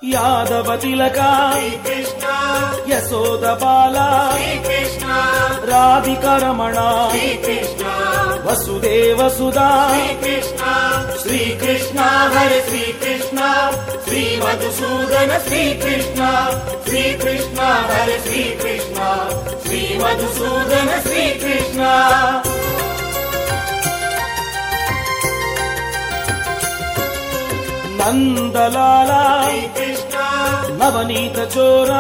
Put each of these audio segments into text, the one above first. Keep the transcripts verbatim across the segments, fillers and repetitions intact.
యాదవ తిలక యశోద బాల రాధికరమణ వసుదేవ సుధా శ్రీకృష్ణ హరే శ్రీకృష్ణ శ్రీ మధుసూదన శ్రీకృష్ణ శ్రీకృష్ణ హరే శ్రీకృష్ణ శ్రీ మధుసూదన శ్రీకృష్ణ నందలాల నవనీత చోరా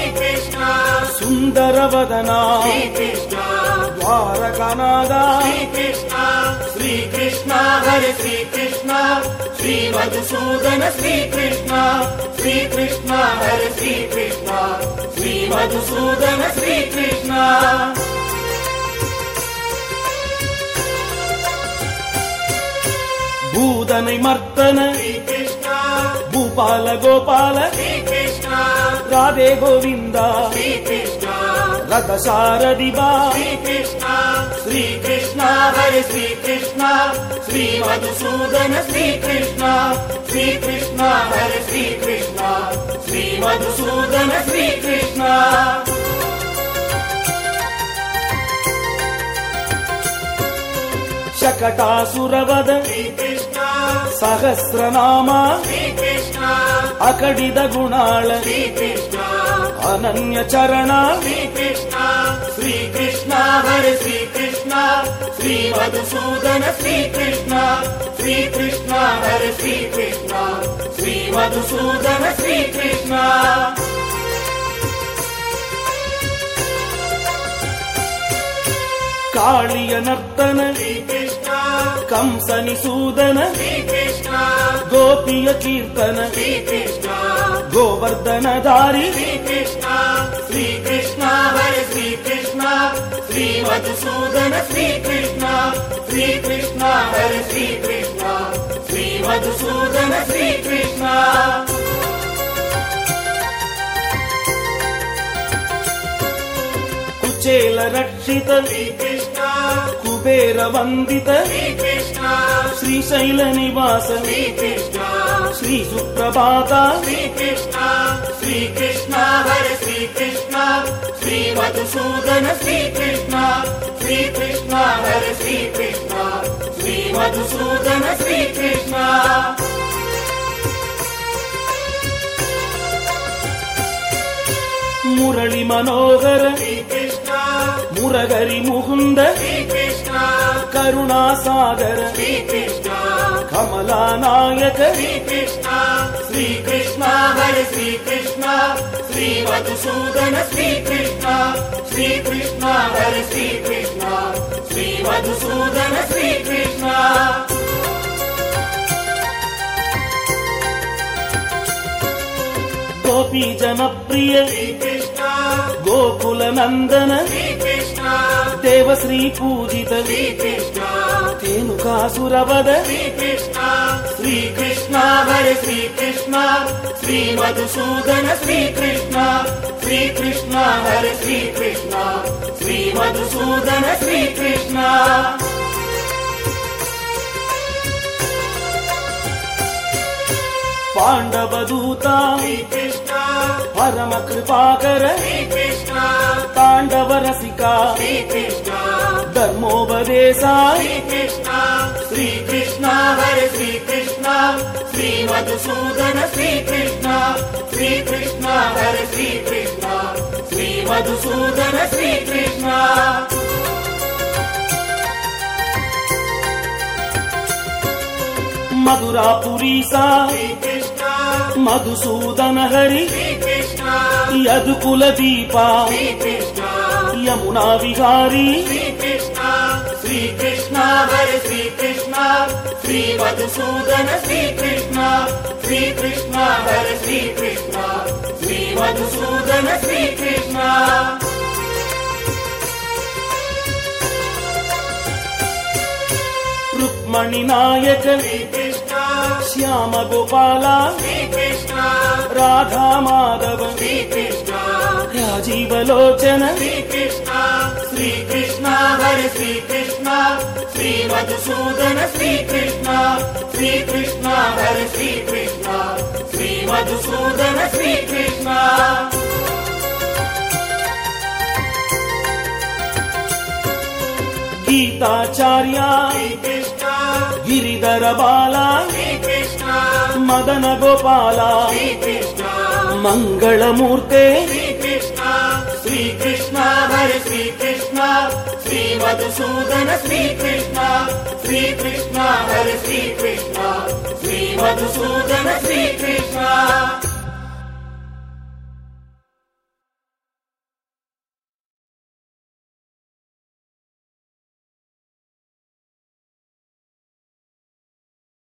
సుందర వదన ద్వారకానాథ శ్రీకృష్ణ హరే శ్రీకృష్ణ శ్రీ మధుసూదన శ్రీకృష్ణ శ్రీకృష్ణ హరే శ్రీకృష్ణ శ్రీ మధుసూదన శ్రీకృష్ణ భూదనై మర్దన భూపాల గోపాల రాధే గోవింద రథసారథి బా శ్రీకృష్ణ హరే శ్రీకృష్ణ శ్రీ మధుసూదన శ్రీకృష్ణ శ్రీకృష్ణ హరే శ్రీకృష్ణ శ్రీ మధుసూదన శ్రీకృష్ణ శకటాసురవద సహస్రనామ అకడిద గుణాళ అనన్య చరణ శ్రీకృష్ణ హరే శ్రీకృష్ణ శ్రీ మధుసూదన శ్రీకృష్ణ శ్రీకృష్ణ హరే శ్రీకృష్ణ శ్రీ మధుసూదన శ్రీకృష్ణ కాళియ నర్తన కంసని సూదన గోపియ కీర్తన గోవర్ధన ధారి శ్రీకృష్ణ హరే శ్రీకృష్ణ శ్రీ మధుసూదన శ్రీకృష్ణ శ్రీకృష్ణ హరే శ్రీకృష్ణ శ్రీ మధుసూదన శ్రీకృష్ణ కుచేల రక్షిత కుబేర వందిత శ్రీశైల నివాస శ్రీ సుప్రభాత శ్రీకృష్ణ హరే శ్రీకృష్ణ శ్రీ మధుసూదన శ్రీకృష్ణ శ్రీకృష్ణ హరే శ్రీకృష్ణ శ్రీ మధుసూదన శ్రీకృష్ణ మురళి మనోహర మురగరి ముకుంద కరుణాసాగర కమలానాయక శ్రీకృష్ణ హరే శ్రీకృష్ణ శ్రీ మధుసూదన శ్రీకృష్ణ శ్రీకృష్ణ హరే శ్రీకృష్ణ శ్రీ మధుసూదన శ్రీకృష్ణ గోపీ జనప్రియ గోకుల నందన దేవశ్రీ పూజిత తేనుకాసురవద శ్రీకృష్ణ హరే శ్రీకృష్ణ శ్రీ మధుసూదన శ్రీకృష్ణ శ్రీకృష్ణ హరే శ్రీకృష్ణ శ్రీ మధుసూదన శ్రీకృష్ణ పాండవదూత పరమ కృపాకర తాండవ రసిక ధర్మోపదేశ శ్రీకృష్ణ హరే శ్రీకృష్ణ శ్రీ మధుసూదన శ్రీకృష్ణ శ్రీకృష్ణ హరే శ్రీకృష్ణ శ్రీ మధుసూదన శ్రీకృష్ణ మధురాపురీసా మధుసూదన హరి యదుకుల దీప యమునా విహారీ శ్రీకృష్ణ హరే శ్రీకృష్ణ శ్రీ మధుసూదన శ్రీకృష్ణ శ్రీకృష్ణ హరే శ్రీకృష్ణ శ్రీ మధుసూదన శ్రీకృష్ణ రుక్మణి నాయక శ్యామ గోపాల రాధా మాధవ రాజీవలోచన శ్రీకృష్ణ హరే శ్రీకృష్ణ శ్రీ మధుసూదన శ్రీకృష్ణ శ్రీకృష్ణ హరే శ్రీకృష్ణ శ్రీ మధుసూదన గీతాచార్య శ్రీకృష్ణ గిరిధర బాల శ్రీకృష్ణ మదన గోపాల శ్రీకృష్ణ మంగళమూర్తే శ్రీకృష్ణ శ్రీకృష్ణ హరే శ్రీకృష్ణ శ్రీ మధుసూదన శ్రీకృష్ణ శ్రీకృష్ణ హరే శ్రీకృష్ణ శ్రీ మధుసూదన శ్రీకృష్ణ